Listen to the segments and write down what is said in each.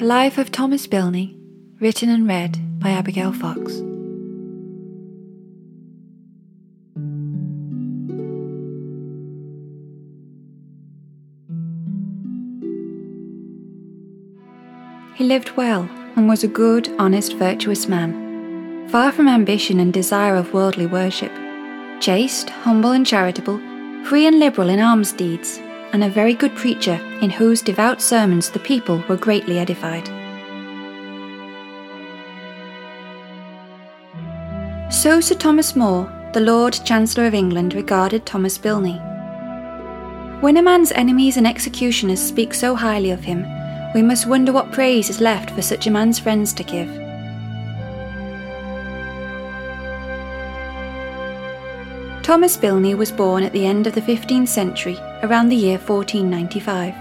The Life of Thomas Bilney, written and read by Abigail Fox. He lived well and was a good, honest, virtuous man, far from ambition and desire of worldly worship, chaste, humble and charitable, free and liberal in alms deeds, and a very good preacher in whose devout sermons the people were greatly edified. So Sir Thomas More, the Lord Chancellor of England, regarded Thomas Bilney. When a man's enemies and executioners speak so highly of him, we must wonder what praise is left for such a man's friends to give. Thomas Bilney was born at the end of the 15th century, around the year 1495.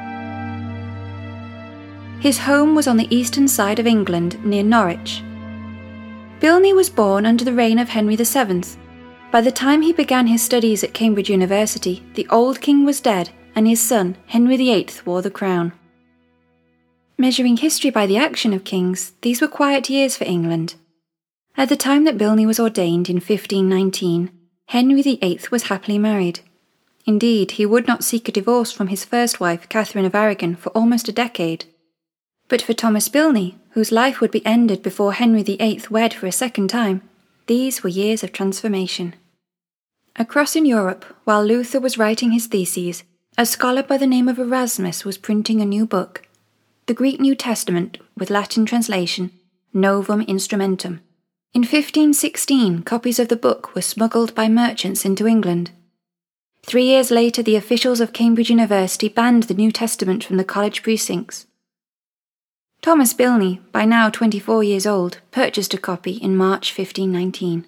His home was on the eastern side of England, near Norwich. Bilney was born under the reign of Henry VII. By the time he began his studies at Cambridge University, the old king was dead, and his son, Henry VIII, wore the crown. Measuring history by the action of kings, these were quiet years for England. At the time that Bilney was ordained in 1519, Henry VIII was happily married. Indeed, he would not seek a divorce from his first wife, Catherine of Aragon, for almost a decade. But for Thomas Bilney, whose life would be ended before Henry VIII wed for a second time, these were years of transformation. Across in Europe, while Luther was writing his theses, a scholar by the name of Erasmus was printing a new book, the Greek New Testament, with Latin translation, Novum Instrumentum. In 1516, copies of the book were smuggled by merchants into England. 3 years later, the officials of Cambridge University banned the New Testament from the college precincts. Thomas Bilney, by now 24 years old, purchased a copy in March 1519.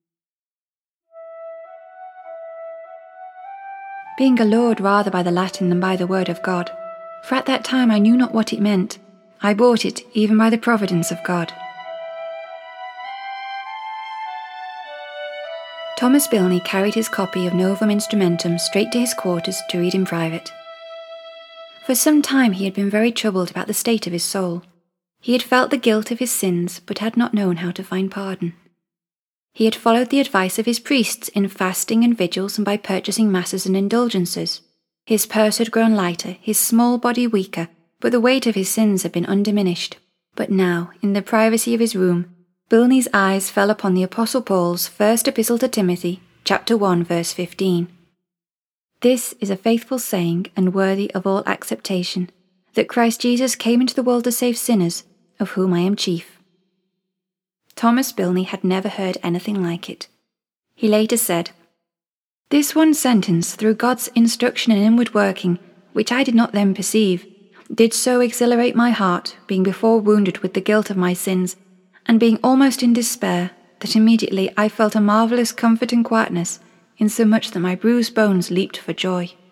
Being allured rather by the Latin than by the word of God, for at that time I knew not what it meant, I bought it even by the providence of God. Thomas Bilney carried his copy of Novum Instrumentum straight to his quarters to read in private. For some time he had been very troubled about the state of his soul. He had felt the guilt of his sins, but had not known how to find pardon. He had followed the advice of his priests in fasting and vigils and by purchasing masses and indulgences. His purse had grown lighter, his small body weaker, but the weight of his sins had been undiminished. But now, in the privacy of his room, Bilney's eyes fell upon the Apostle Paul's first epistle to Timothy, chapter 1, verse 15. This is a faithful saying and worthy of all acceptation, that Christ Jesus came into the world to save sinners, of whom I am chief. Thomas Bilney had never heard anything like it. He later said, "This one sentence, through God's instruction and inward working, which I did not then perceive, did so exhilarate my heart, being before wounded with the guilt of my sins, and being almost in despair, that immediately I felt a marvellous comfort and quietness, insomuch that my bruised bones leaped for joy."